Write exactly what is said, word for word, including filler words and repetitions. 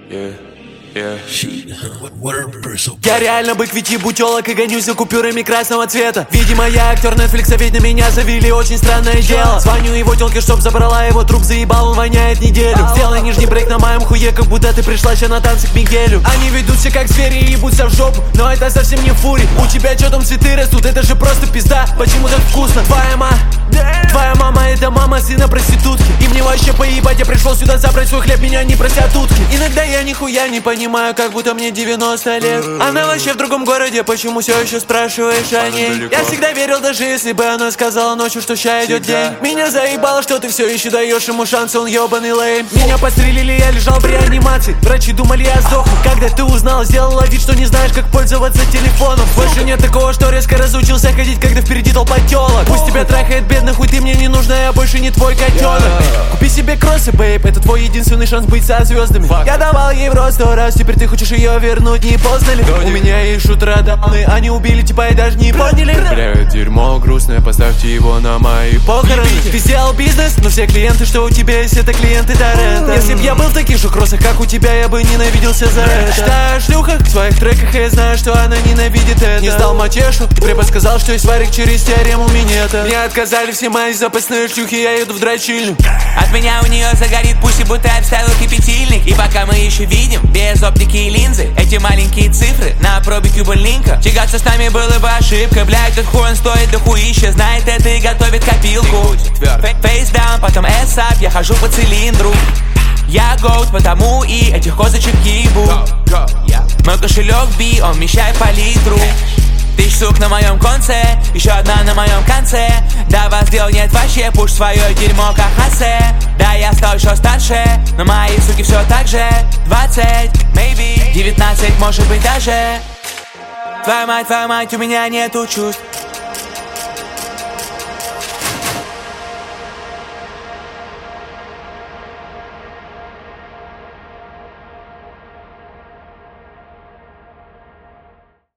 Yeah, yeah. Я реально бык, ведь ебу тёлок и гонюсь за купюрами красного цвета. Видимо, я актер Netflix, ведь на меня завели очень странное дело. Звоню его тёлке, чтоб забрала его труп, заебал, он воняет неделю. Сделай нижний брейк на моем хуе, как будто ты пришла ща на танцы к Мигелю. Они ведут себя как звери и ебутся в жопу, но это совсем не фури. У тебя чё там цветы растут, это же просто пизда. Почему так вкусно? Твоя мама, твоя мама это мама сына проститутки. И мне вообще поебать, я пришел сюда забрать свой хлеб, меня не просят утки. Иногда я нихуя не понимаю, как будто мне девяносто лет. Она вообще в другом городе, почему все еще спрашиваешь о ней? Я всегда верил, даже если бы она сказала ночью, что ща идет день. Меня заебало, что ты все еще даешь ему шанс, он ебаный лейм. Меня подстрелили, я лежал в реанимации. Врачи думали, я сдохну. Когда ты узнала, сделала вид, что не знаешь, как пользоваться телефоном. Больше нет такого, что резко разучился ходить, когда впереди толпа тёлок. Пусть тебя трахает бедный хуй, ты мне не нужна, я больше не твой котенок. Купи себе кроссы, бейб, это твой единственный шанс быть со звездами. Я давал ей в рот сто раз, теперь ты хочешь ее вернуть, не поздно ли? У меня есть шутера дамы, они убили типа и даже не поняли. Бля, дерьмо грустное, поставьте его на мои похороны. Ты сделал бизнес, но все клиенты, что у тебя есть, это клиенты Торрента. Если б я был в таких же кроссах, как у тебя, я бы ненавиделся за это. Читаю о шлюхах в своих треках, и я знаю, что она ненавидит это. Не сдал матешу, препод сказал, что есть варик через теорему минета. Мне отказали все мои запасные шлюхи, я еду в дрочильню. От меня у нее загорит пусть, будто я вставил кипятильник. И пока мы еще видим, без оптики и линзы, эти маленькие цифры на пробе кюболинка. Тягаться с нами было бы ошибкой. Бля, этот хуй он стоит дохуища, знает это и готовит копилку. Фейсдаун, потом эс-ап, я хожу по цилиндру. Я гоут, потому и этих козочек ебу. Мой кошелек би, он вмещает по литру. Тысяч сук на моем конце, еще одна на моем конце. Да вас дел нет вообще, пуш свое дерьмо как хасе. Да я стал еще старше, но мои суки все так же. Двадцать, maybe, девятнадцать, может быть даже. Твоя мать, твоя мать, у меня нету чувств.